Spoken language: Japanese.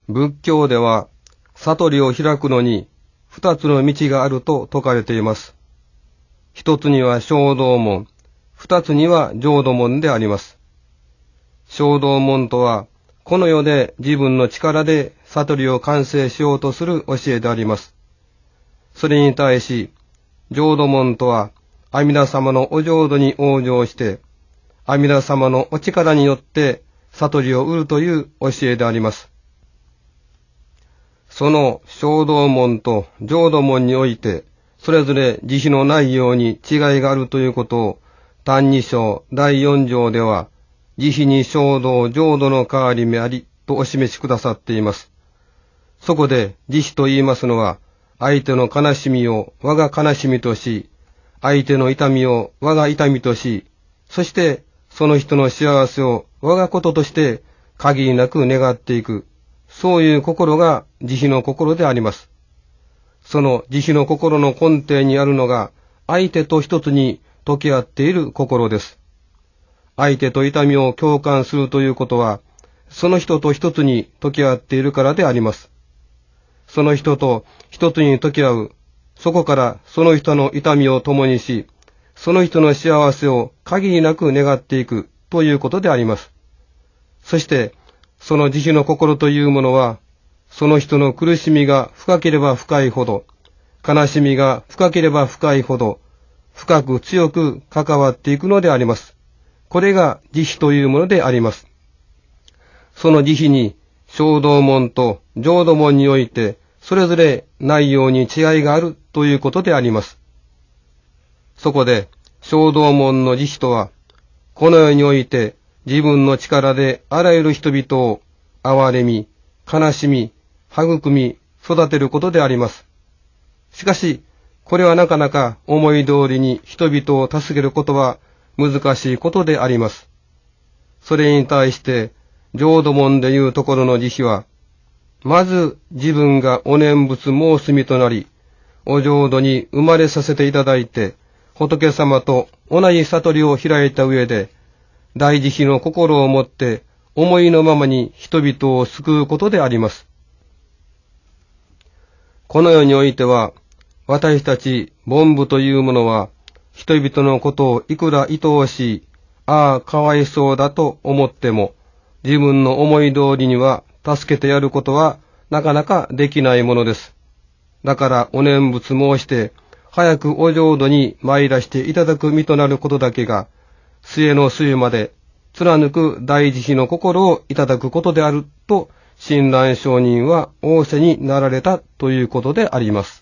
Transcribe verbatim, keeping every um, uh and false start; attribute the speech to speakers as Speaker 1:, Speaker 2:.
Speaker 1: 仏教では悟りを開くのに二つの道があると説かれています。一つには正道門、二つには浄土門であります。正道門とはこの世で自分の力で悟りを完成しようとする教えであります。それに対し浄土門とは阿弥陀様のお浄土に往生して阿弥陀様のお力によって悟りを得るという教えであります。その正道門と浄土門においてそれぞれ慈悲の内容に違いがあるということを歎異抄だいよん条では慈悲に正道浄土の代わり目ありとお示しくださっています。そこで慈悲と言いますのは相手の悲しみを我が悲しみとし、相手の痛みを我が痛みとし、そしてその人の幸せを我がこととして限りなく願っていく、そういう心が慈悲の心であります。その慈悲の心の根底にあるのが相手と一つに溶け合っている心です。相手と痛みを共感するということは、その人と一つに溶け合っているからであります。その人と一つに溶け合う、そこからその人の痛みを共にし、その人の幸せを限りなく願っていくということであります。そして、その慈悲の心というものは、その人の苦しみが深ければ深いほど、悲しみが深ければ深いほど、深く強く関わっていくのであります。これが慈悲というものであります。その慈悲に、正道門と浄土門において、それぞれ内容に違いがあるということであります。そこで、正道門の慈悲とは、この世において自分の力であらゆる人々を憐れみ、悲しみ、育み、育てることであります。しかし、これはなかなか思い通りに人々を助けることは難しいことであります。それに対して、浄土門でいうところの慈悲は、まず自分がお念仏申す身となり、お浄土に生まれさせていただいて、仏様と同じ悟りを開いた上で、大慈悲の心を持って思いのままに人々を救うことであります。この世においては、私たち凡夫というものは、人々のことをいくら愛おしい、ああかわいそうだと思っても、自分の思い通りには助けてやることはなかなかできないものです。だからお念仏申して、早くお浄土に参らしていただく身となることだけが、末の末まで貫く大慈悲の心をいただくことであると、親鸞上人は仰せになられたということであります。